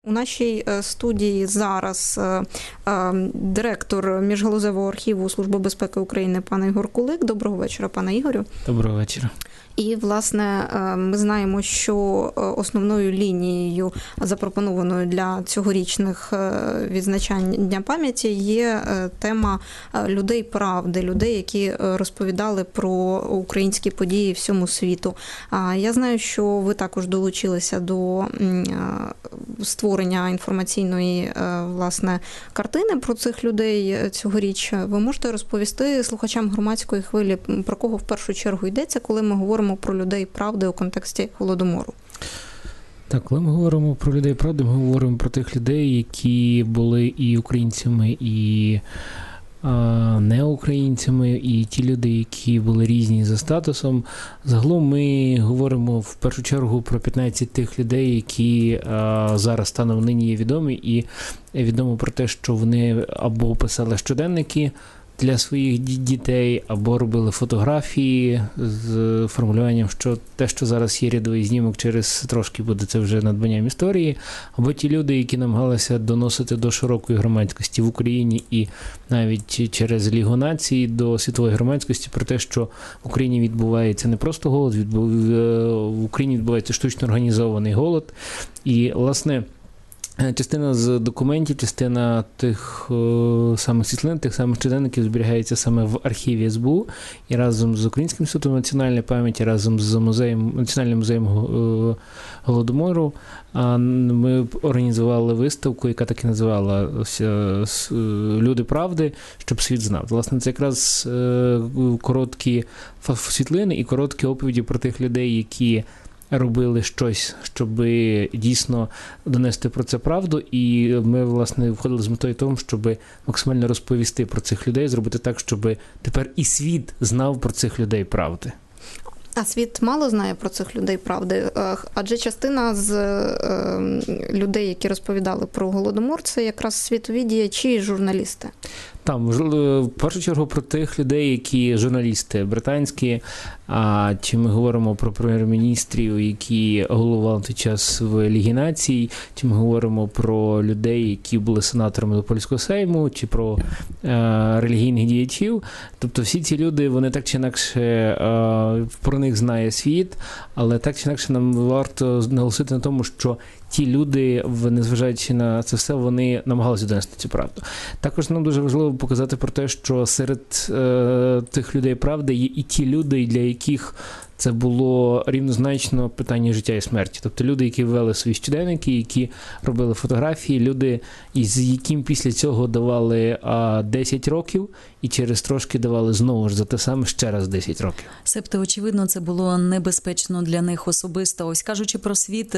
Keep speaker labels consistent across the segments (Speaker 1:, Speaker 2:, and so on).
Speaker 1: У нашій студії зараз директор Міжгалузевого архіву Служби безпеки України пан Ігор Кулик. Доброго вечора, пане Ігорю.
Speaker 2: Доброго вечора.
Speaker 1: І, власне, ми знаємо, що основною лінією, запропонованою для цьогорічних відзначань Дня пам'яті, є тема людей правди, людей, які розповідали про українські події всьому світу. Я знаю, що ви також долучилися до створення інформаційної, власне, картини про цих людей цьогоріч. Ви можете розповісти слухачам громадської хвилі, про кого в першу чергу йдеться, коли ми говоримо про людей правди у контексті Голодомору?
Speaker 2: Так, коли ми говоримо про людей правди, ми говоримо про тих людей, які були і українцями, і не українцями, і ті люди, які були різні за статусом. Загалом ми говоримо в першу чергу про 15 тих людей, які зараз станом нині є відомі, і відомо про те, що вони або писали щоденники для своїх дітей, або робили фотографії з формулюванням, що те, що зараз є рядовий знімок, через трошки буде це вже надбанням історії, або ті люди, які намагалися доносити до широкої громадськості в Україні і навіть через Лігу націй до світової громадськості про те, що в Україні відбувається не просто голод, в Україні відбувається штучно організований голод. І, власне, частина з документів, частина тих самих світлин, тих самих щоденників зберігається саме в архіві СБУ, і разом з Українським інститутом національної пам'яті, разом з Національним музеєм Голодомору ми організували виставку, яка так і називалася «Люди правди, щоб світ знав». Власне, це якраз короткі світлини і короткі оповіді про тих людей, які робили щось, щоб дійсно донести про це правду, і ми, власне, входили з метою тому, щоб максимально розповісти про цих людей, зробити так, щоб тепер і світ знав про цих людей правди.
Speaker 1: А світ мало знає про цих людей правди, адже частина з людей, які розповідали про Голодомор, це якраз світові діячі і журналісти.
Speaker 2: Там, в першу чергу, про тих людей, які журналісти британські, чи ми говоримо про прем'єр-міністрів, які головували на той час в Лігі націй, чи ми говоримо про людей, які були сенаторами до польського сейму, чи про релігійних діячів. Тобто всі ці люди, вони так чи інакше, про них знає світ, але так чи інакше нам варто наголосити на тому, що ті люди, незважаючи на це все, вони намагалися донести цю правду. Також нам дуже важливо показати про те, що серед тих людей правди є і ті люди, для яких це було рівнозначно питання життя і смерті. Тобто люди, які вели свої щоденники, які робили фотографії, люди, із яким після цього давали 10 років і через трошки давали знову ж за те саме ще раз 10 років.
Speaker 3: Себто, очевидно, це було небезпечно для них особисто. Ось кажучи про світ,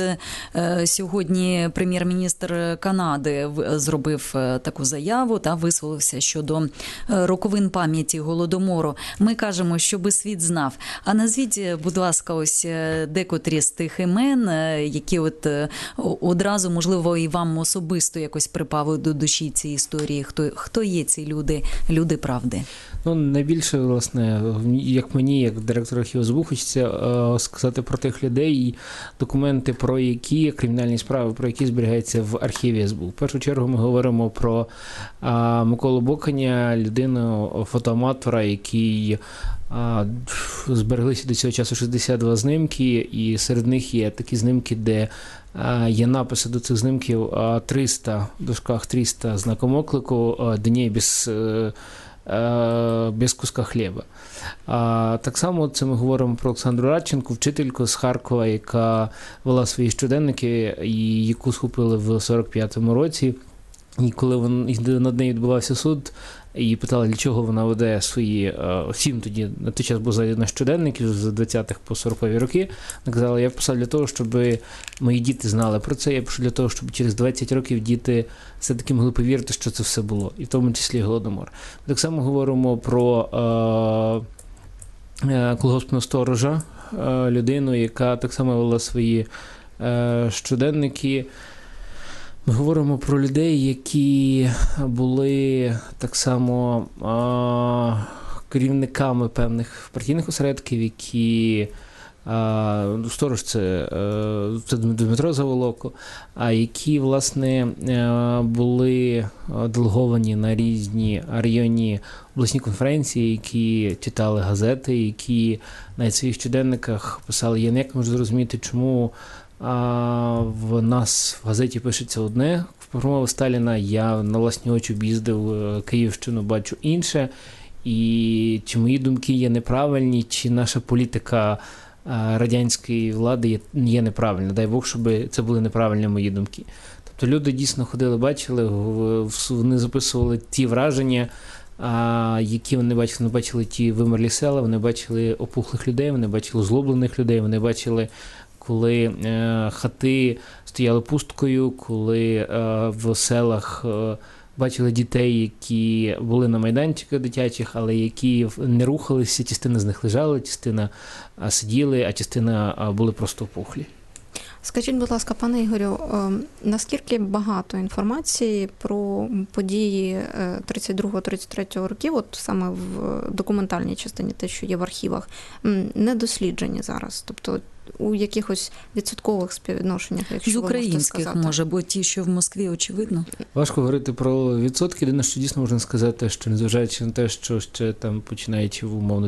Speaker 3: сьогодні прем'єр-міністр Канади зробив таку заяву та висловився щодо роковин пам'яті Голодомору. Ми кажемо, щоби світ знав. А назвіть, будь ласка, ось декотрі з тих імен, які от одразу, можливо, і вам особисто якось припали до душі ці історії. Хто є ці люди правди?
Speaker 2: Ну, найбільше, власне, як мені, як директор архіву СБУ, хочеться сказати про тих людей і документи, про які кримінальні справи, про які зберігаються в архіві СБУ. В першу чергу ми говоримо про Миколу Боканя, людину, фотоаматора, який збереглися до цього часу 62 знимки, і серед них є такі знимки, де є написи до цих знимків 300, в дужках 300 знаком оклику, дней без куска хліба. Так само це ми говоримо про Олександру Радченко, вчительку з Харкова, яка вела свої щоденники, і яку схопили в 45-му році. І коли над нею відбувався суд, і питали, для чого вона веде свої, всім тоді, на той час був заведено щоденників з 20-х по 40-ві роки, вона казала, я писав для того, щоб мої діти знали про це, я пишу для того, щоб через 20 років діти все-таки могли повірити, що це все було, і в тому числі Голодомор. Так само говоримо про колгоспного сторожа, людину, яка так само вела свої щоденники. Ми говоримо про людей, які були так само керівниками певних партійних осередків, які Сторож це Дмитро Заволоко, які, власне, були делеговані на різні районні обласні конференції, які читали газети, які навіть в своїх щоденниках писали: я ніяк не можу зрозуміти, чому в нас в газеті пишеться одне, в промові Сталіна я на власні очі об'їздив Київщину, бачу інше, і чи мої думки є неправильні, чи наша політика радянської влади є неправильна. Дай Бог, щоб це були неправильні мої думки. Тобто люди дійсно ходили, бачили, вони записували ті враження, які вони бачили. Вони бачили ті вимерлі села, вони бачили опухлих людей, вони бачили озлоблених людей, вони бачили, коли хати стояли пусткою, коли в селах бачили дітей, які були на майданчиках дитячих, але які не рухалися, частина з них лежала, частина сиділи, а частина були просто опухлі.
Speaker 1: Скажіть, будь ласка, пане Ігорю, наскільки багато інформації про події 32-33 років, от саме в документальній частині, те, що є в архівах, не досліджені зараз? Тобто у якихось відсоткових співвідношеннях, якщо
Speaker 3: з
Speaker 1: ви можете
Speaker 3: українських,
Speaker 1: сказати?
Speaker 3: може, бо ті, що в Москві, очевидно.
Speaker 2: Важко говорити про відсотки. Єдине, що дійсно можна сказати, що незважаючи на те, що ще там, починаючи умовно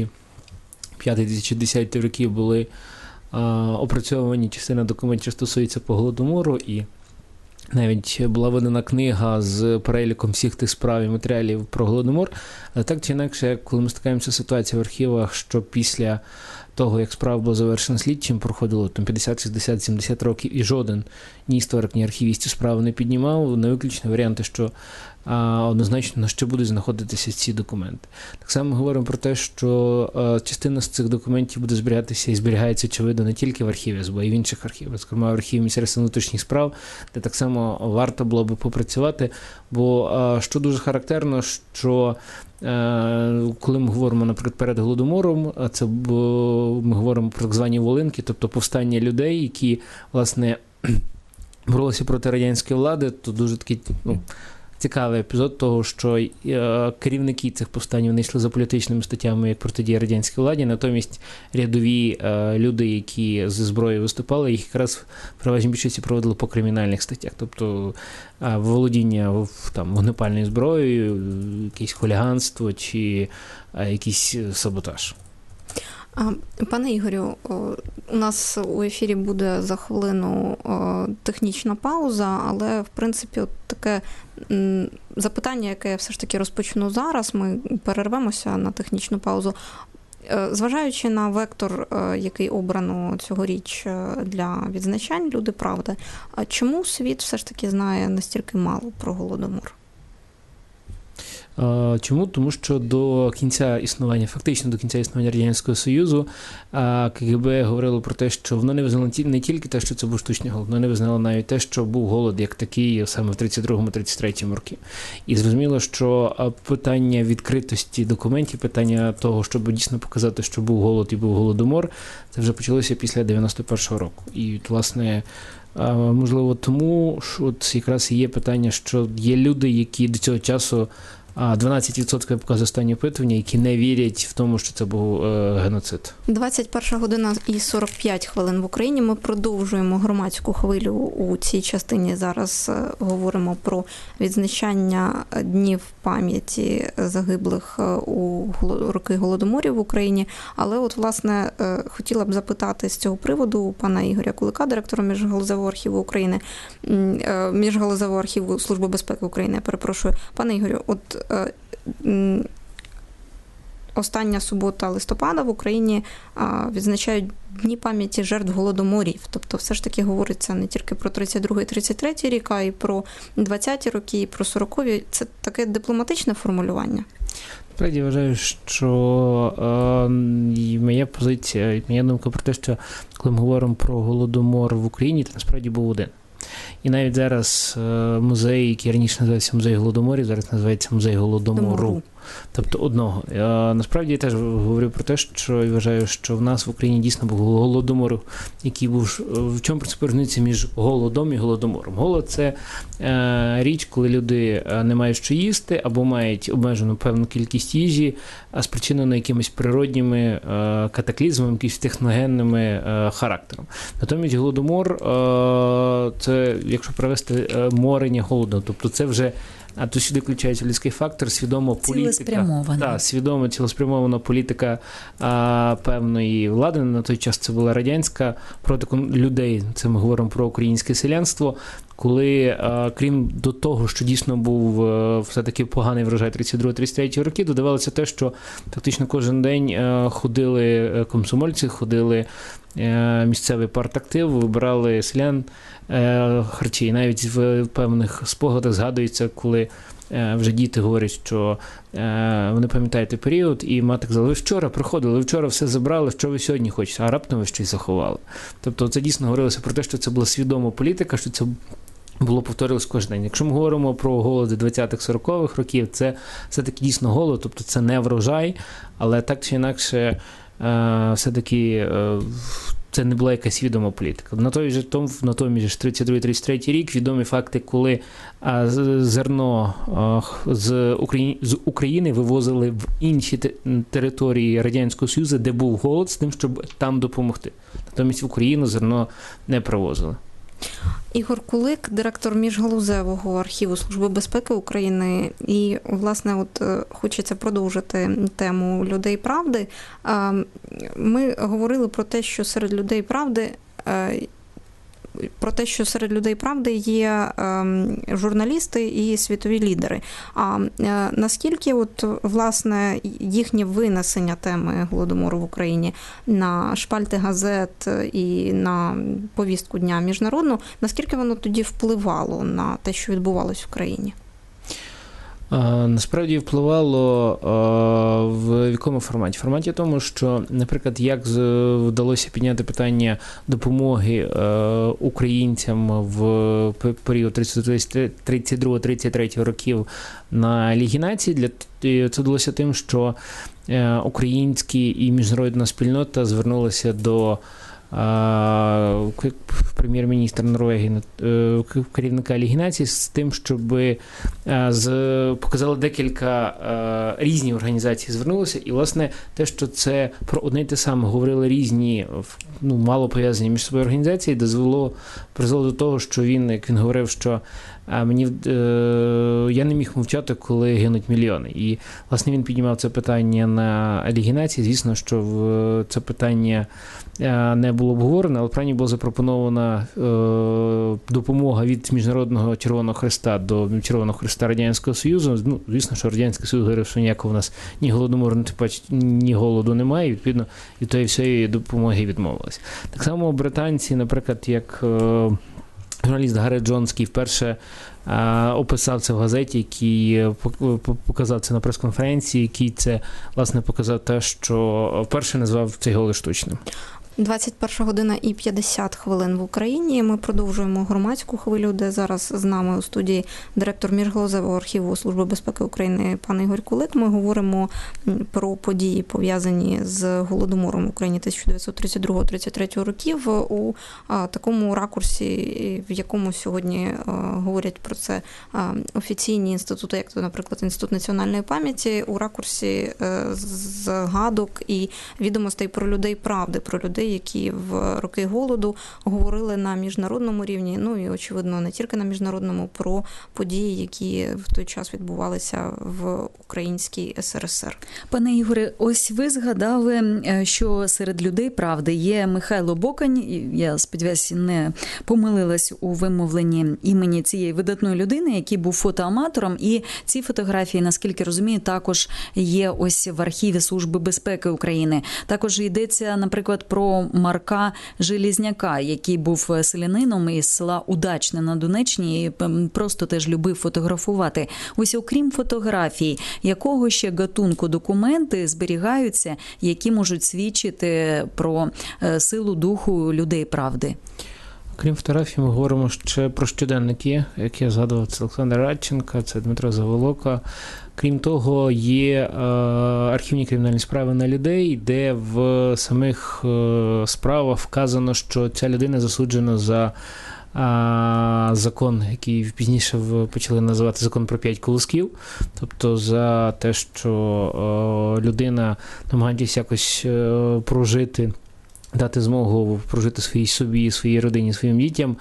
Speaker 2: 2005-2010 років, були опрацьовані частина документів, що стосується по Голодомору, і навіть була видана книга з переліком всіх тих справ і матеріалів про Голодомор. Але так чи інакше, коли ми стикаємося з ситуацією в архівах, що після того, як справа була завершена слідчим, проходило там 50, 60, 70 років, і жоден ні історик, ні архівіст цю справу не піднімав, не виключно варіанти, що однозначно на що будуть знаходитися ці документи. Так само ми говоримо про те, що частина з цих документів буде зберігатися і зберігається, очевидно, не тільки в архіві СБУ, а й в інших архівах, зокрема в архіві Міністерства внутрішніх справ, де так само варто було би попрацювати, бо що дуже характерно, що коли ми говоримо, наприклад, перед Голодомором, це ми говоримо про так звані волинки, тобто повстання людей, які, власне, боролися проти радянської влади, то дуже такий, цікавий епізод того, що керівники цих повстань, вони йшли за політичними статтями, як протидія радянській владі, натомість рядові люди, які зі зброєю виступали, їх якраз в переважній більшості проводили по кримінальних статтях, тобто володіння вогнепальною зброєю, якесь хуліганство чи якийсь саботаж.
Speaker 1: Пане Ігорю, у нас у ефірі буде за хвилину технічна пауза, але, в принципі, от таке запитання, яке я все ж таки розпочну зараз, ми перервемося на технічну паузу. Зважаючи на вектор, який обрано цьогоріч для відзначань «Люди правди», чому світ все ж таки знає настільки мало про Голодомор?
Speaker 2: Чому? Тому що до кінця існування, фактично до кінця існування Радянського Союзу, КГБ говорило про те, що воно не визнало не тільки те, що це був штучний голод, воно не визнало навіть те, що був голод як такий саме в 32-33 роки. І зрозуміло, що питання відкритості документів, питання того, щоб дійсно показати, що був голод і був Голодомор, це вже почалося після 91-го року. І, власне, можливо, тому що от якраз і є питання, що є люди, які до цього часу 12% показує останнє опитування, які не вірять в тому, що це був геноцид.
Speaker 1: 21 година і 45 хвилин в Україні. Ми продовжуємо громадську хвилю у цій частині. Зараз говоримо про відзначання днів пам'яті загиблих у роки Голодоморів в Україні. Але от, власне, хотіла б запитати з цього приводу у пана Ігоря Кулика, директора Міжгалузевого архіву України, Міжгалузевого архіву Служби безпеки України, я перепрошую. Пане Ігорю, от остання субота листопада в Україні відзначають Дні пам'яті жертв Голодоморів. Тобто все ж таки говориться не тільки про 32-33 рік, а й про 20-ті роки, і про 40-ві. Це таке дипломатичне формулювання?
Speaker 2: Справді, я вважаю, що моя позиція, моя думка про те, що коли ми говоримо про Голодомор в Україні, то насправді був один. І навіть зараз музей, який раніше називався Музей Голодоморів, зараз називається Музей Голодомору. Тобто одного. Насправді я теж говорю про те, що я вважаю, що в нас в Україні дійсно був голодомор, який був... В чому принципі різниця між голодом і голодомором? Голод – це річ, коли люди не мають що їсти або мають обмежену певну кількість їжі, спричинено якимись природніми катаклізмами, якимись техногенними характером. Натомість голодомор – це, якщо привести, морення голоду. Тобто це вже, а то сюди включається людський фактор, свідома політика. Свідома цілеспрямована політика певної влади. На той час це була радянська проти людей. Це ми говоримо про українське селянство. Коли, крім до того, що дійсно був все-таки поганий врожай 32-33 роки, додавалося те, що фактично кожен день ходили комсомольці, ходили місцевий партактив, вибирали селян харчі. І навіть в певних спогадах згадується, коли вже діти говорять, що вони пам'ятають той період, і мати казала, ви вчора приходили, ви вчора все забрали, що ви сьогодні хочете, а раптом ви щось заховали. Тобто це дійсно говорилося про те, що це була свідома політика, що це було повторювалося кожен день. Якщо ми говоримо про голоди 20-х-40-х років, це все-таки дісно голод, тобто це не врожай, але так чи інакше все-таки це не була якась відома політика. Натомість 32-33 рік відомі факти, коли зерно з України вивозили в інші території Радянського Союзу, де був голод, з тим, щоб там допомогти. Натомість в Україну зерно не привозили.
Speaker 1: Ігор Кулик, директор міжгалузевого архіву Служби безпеки України. І, власне, от хочеться продовжити тему людей правди. Ми говорили про те, що серед людей правди є журналісти і світові лідери. А наскільки от, власне, їхнє винесення теми Голодомору в Україні на шпальти газет і на повістку дня міжнародну, наскільки воно тоді впливало на те, що відбувалось в країні?
Speaker 2: Насправді впливало в якому форматі? В форматі тому, що, наприклад, як вдалося підняти питання допомоги українцям в період 32-33 років на Лігі Націй, це вдалося тим, що українські і міжнародна спільнота звернулися до прем'єр-міністра Норвегії, керівника Ліги Націй з тим, щоб показали декілька різні організації звернулися. І, власне, те, що це про одне й те саме говорили різні, мало пов'язані між собою організації, призвело до того, що як він говорив, що я не міг мовчати, коли гинуть мільйони. І, власне, він піднімав це питання на Лігі Націй. Звісно, що це питання не було обговорено, але правильно була запропонована допомога від Міжнародного Червоного Хреста до Червоного Хреста Радянського Союзу. Звісно, що Радянський Союз говорив, що ніякого в нас ні голодомору, ні голоду немає, і, відповідно, від тої всієї допомоги відмовилися. Так само британці, наприклад, як журналіст Гаррі Джонський вперше описав це в газеті, який показав це на прес-конференції, який це, власне, показав те, що вперше назвав цей голод штучним.
Speaker 1: 21 година і 50 хвилин в Україні. Ми продовжуємо громадську хвилю, де зараз з нами у студії директор міжгалузевого архіву Служби безпеки України пан Ігор Кулик. Ми говоримо про події, пов'язані з Голодомором в Україні 1932-33 років у такому ракурсі, в якому сьогодні говорять про це офіційні інститути, як то, наприклад, Інститут національної пам'яті, у ракурсі згадок і відомостей про людей правди, про людей, які в роки голоду говорили на міжнародному рівні, і, очевидно, не тільки на міжнародному, про події, які в той час відбувалися в Українській СРСР.
Speaker 3: Пане Ігоре, ось ви згадали, що серед людей правди є Михайло Бокань, я сподіваюся, не помилилась у вимовленні імені цієї видатної людини, який був фотоаматором, і ці фотографії, наскільки розумію, також є ось в архіві Служби безпеки України. Також йдеться, наприклад, про Марка Желізняка, який був селянином із села Удачне на Донеччині і просто теж любив фотографувати. Ось окрім фотографій, якого ще гатунку документи зберігаються, які можуть свідчити про силу духу людей правди?
Speaker 2: Крім фотографій, ми говоримо ще про щоденники, як я згадував, це Олександр Радченка, це Дмитро Заволока. Крім того, є архівні кримінальні справи на людей, де в самих справах вказано, що ця людина засуджена за закон, який пізніше почали називати закон про 5 колосків, тобто за те, що людина, намагаючись якось прожити, дати змогу прожити собі, своїй родині, своїм дітям,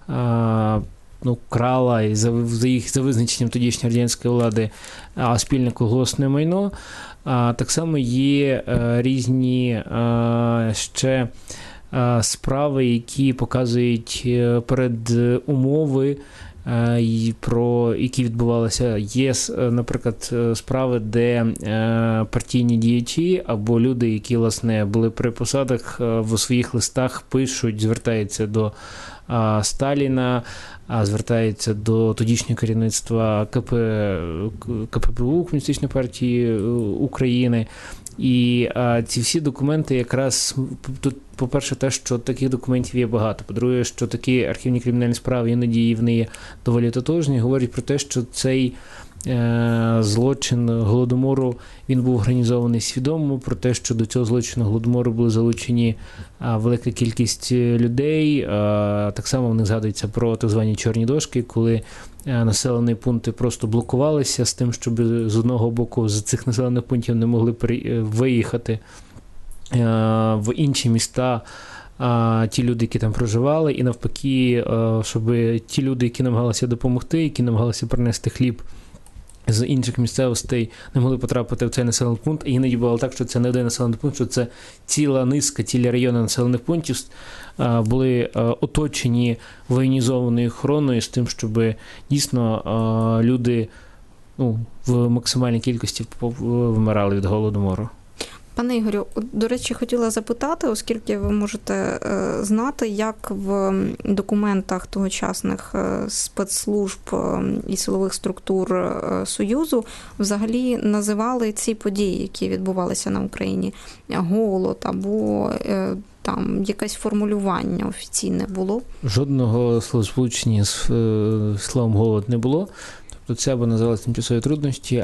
Speaker 2: крала і за визначенням тодішньої радянської влади спільне колгоспне майно. Так само є різні ще справи, які показують передумови, які відбувалися. Є, наприклад, справи, де партійні діячі або люди, які, власне, були при посадах, в своїх листах пишуть, звертаються до Сталіна, звертаються до тодішнього керівництва КПБУ, Комуністичної партії України. І ці всі документи якраз, тут, по-перше, те, що таких документів є багато. По-друге, що такі архівні кримінальні справи, іноді вони є доволі тотожні, говорять про те, що цей злочин Голодомору, він був організований свідомо, про те, що до цього злочину Голодомору були залучені велика кількість людей. Так само в них згадується про так звані чорні дошки, коли населені пункти просто блокувалися з тим, щоб з одного боку з цих населених пунктів не могли виїхати в інші міста ті люди, які там проживали, і навпаки, щоб ті люди, які намагалися допомогти, які намагалися принести хліб з інших місцевостей, не могли потрапити в цей населений пункт. І іноді бувало так, що це не один населений пункт, що це ціла низка, цілі райони населених пунктів були оточені воєнізованою охороною з тим, щоб дійсно люди в максимальній кількості вмирали від Голодомору.
Speaker 1: Пане Ігорю, до речі, хотіла запитати, оскільки ви можете знати, як в документах тогочасних спецслужб і силових структур Союзу взагалі називали ці події, які відбувалися на Україні. Голод або там якесь формулювання офіційне було?
Speaker 2: Жодного словосполучення з словом «голод» не було. Тобто це або називалося тимчасові труднощі,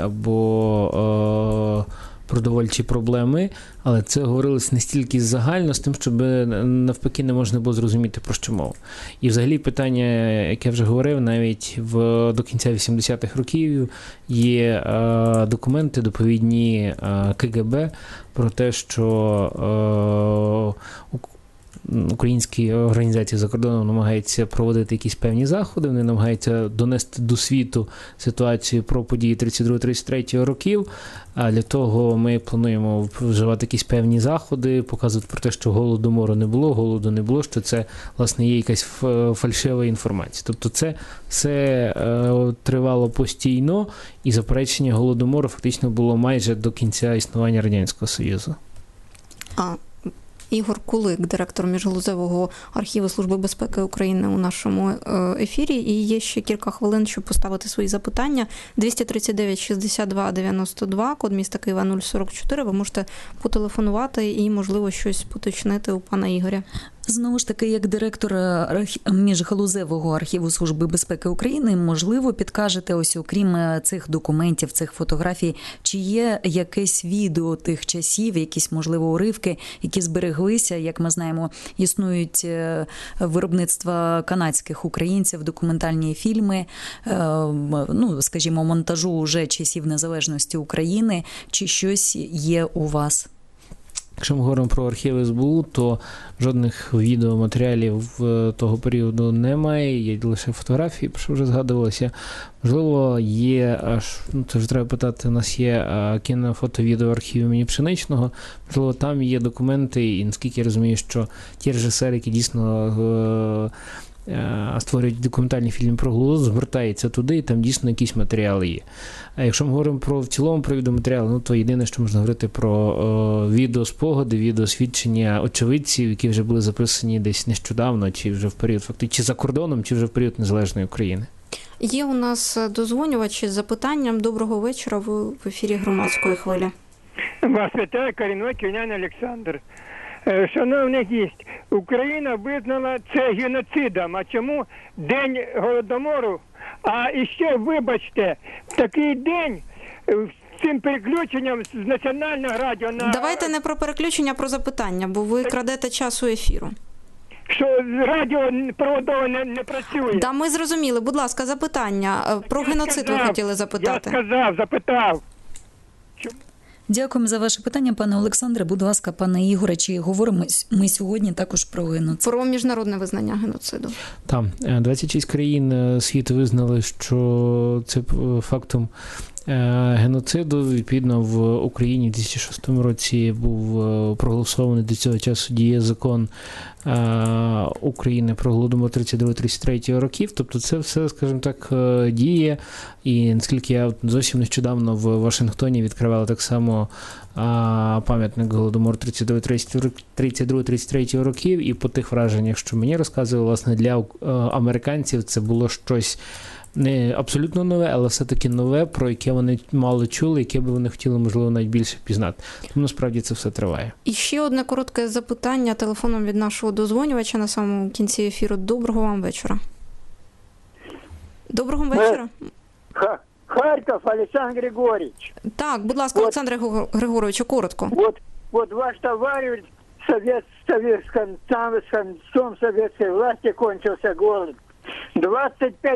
Speaker 2: або продовольчі проблеми, але це говорилось не стільки загально, з тим, щоб навпаки не можна було зрозуміти, про що мова. І взагалі питання, яке я вже говорив, навіть до кінця 80-х років є документи доповідні КГБ про те, що українські організації за кордоном намагаються проводити якісь певні заходи, вони намагаються донести до світу ситуацію про події 32-33 років, а для того ми плануємо вживати якісь певні заходи, показувати про те, що голоду не було, що це, власне, є якась фальшива інформація. Тобто це все тривало постійно, і заперечення Голодомору фактично було майже до кінця існування Радянського Союзу.
Speaker 1: Ігор Кулик, директор Міжгалузевого архіву Служби безпеки України у нашому ефірі. І є ще кілька хвилин, щоб поставити свої запитання. 239-62-92, код міста Києва 044. Ви можете потелефонувати і, можливо, щось поточнити у пана Ігоря.
Speaker 3: Знову ж таки, як директор Міжгалузевого архіву Служби безпеки України, можливо, підкажете, ось окрім цих документів, цих фотографій, чи є якесь відео тих часів, якісь, можливо, уривки, які збереглися, як ми знаємо, існують виробництва канадських українців, документальні фільми, скажімо, монтажу вже часів незалежності України, чи щось є у вас?
Speaker 2: Якщо ми говоримо про архіви СБУ, то жодних відеоматеріалів того періоду немає, є лише фотографії, про що вже згадувалося. Можливо, є, це вже треба питати, у нас є кіно-фото-відеоархів імені Пшеничного, можливо, там є документи, і наскільки я розумію, що ті режисери, які дійсно створюють документальні фільми про Голодомор, звертаються туди, і там дійсно якісь матеріали є. А якщо ми говоримо в цілому про відеоматеріали, то єдине, що можна говорити про відеоспогади, відеосвідчення очевидців, які вже були записані десь нещодавно, чи вже в період фактично, чи за кордоном, чи вже в період Незалежної України.
Speaker 1: Є у нас дозвонювачі з запитанням. Доброго вечора, ви в ефірі Громадської хвилі.
Speaker 4: Вас вітає корінний киянин Олександр. Шановний гість, Україна визнала це геноцидом. А чому День Голодомору? А іще, вибачте, в такий день з цим переключенням з національного радіо на...
Speaker 1: Давайте не про переключення, а про запитання, бо ви крадете часу ефіру.
Speaker 4: Що радіо проводове не працює.
Speaker 1: Да, ми зрозуміли. Будь ласка, запитання. Про геноцид ви хотіли запитати.
Speaker 4: Я запитав.
Speaker 3: Дякуємо за ваше питання, пане Олександре. Будь ласка, пане Ігоре, чи говоримо ми сьогодні також про геноцид?
Speaker 1: Про міжнародне визнання геноциду.
Speaker 2: Так, 26 країн світу визнали, що це фактом геноциду. Відповідно, в Україні в 2006 році був проголосований до цього часу діє закон України про Голодомор 32-33 років. Тобто це все, скажімо так, діє. І наскільки я зовсім нещодавно в Вашингтоні відкривав так само пам'ятник Голодомор 32-33 років, і по тих враженнях, що мені розказували, власне, для американців це було щось не абсолютно нове, але все-таки нове, про яке вони мало чули, яке би вони хотіли, можливо, навіть більше пізнати. Тому, насправді, це все триває.
Speaker 1: І ще одне коротке запитання телефоном від нашого дозвонювача на самому кінці ефіру. Доброго вам вечора. Доброго вечора.
Speaker 5: Харков Александр Григорьевич.
Speaker 1: Так, будь ласка, Олександре Григоровичу, коротко.
Speaker 5: Вот ваш товарищ с концом советской власти кончился голод. 25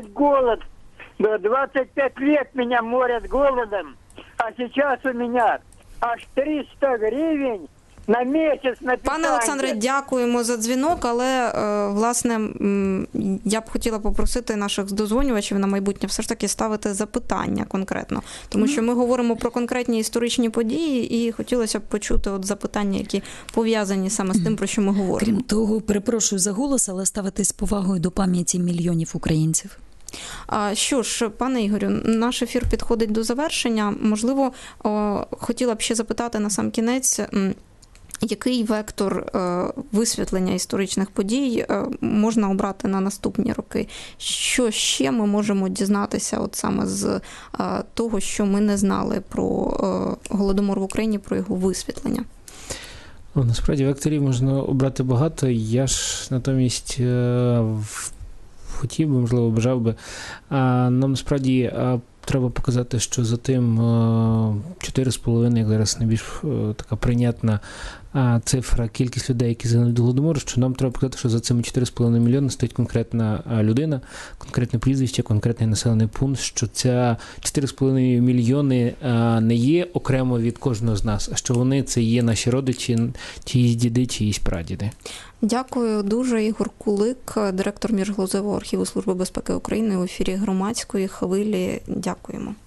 Speaker 5: лет меня морят голодом, а сейчас у меня аж 300 гривен на місяць на питання.
Speaker 1: Пане Олександре, дякуємо за дзвінок, але, власне, я б хотіла попросити наших дозвонювачів на майбутнє все ж таки ставити запитання конкретно. Тому що ми говоримо про конкретні історичні події, і хотілося б почути от запитання, які пов'язані саме з тим, про що ми говоримо.
Speaker 3: Крім того, перепрошую за голос, але ставитись з повагою до пам'яті мільйонів українців.
Speaker 1: Що ж, пане Ігорю, наш ефір підходить до завершення. Можливо, хотіла б ще запитати на сам кінець, який вектор висвітлення історичних подій можна обрати на наступні роки? Що ще ми можемо дізнатися от саме з того, що ми не знали про Голодомор в Україні, про його висвітлення?
Speaker 2: Насправді, векторів можна обрати багато. Я ж натомість хотів би, можливо, бажав би. Нам насправді треба показати, що за тим 4,5, як зараз найбільш така прийнятна цифра, кількість людей, які загинули від Голодомору, що нам треба показати, що за цими 4,5 мільйони стоїть конкретна людина, конкретне прізвище, конкретний населений пункт, що ця 4,5 мільйони не є окремо від кожного з нас, а що вони це є наші родичі, чиїсь діди, чиїсь прадіди.
Speaker 1: Дякую дуже. Ігор Кулик, директор Міжгалузевого архіву Служби безпеки України у ефірі Громадської хвилі. Дякуємо.